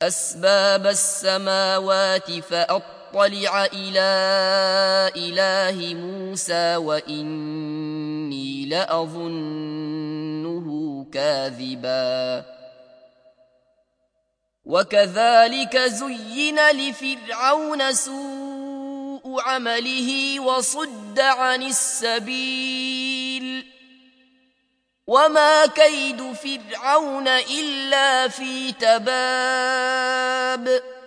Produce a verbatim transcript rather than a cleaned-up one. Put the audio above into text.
أسباب السماوات فأطلع إلى إله موسى وإني لأظنه كاذبا. وكذلك زين لفرعون سوء عمله وصد عن السبيل وما كيد فرعون إلا في تباب.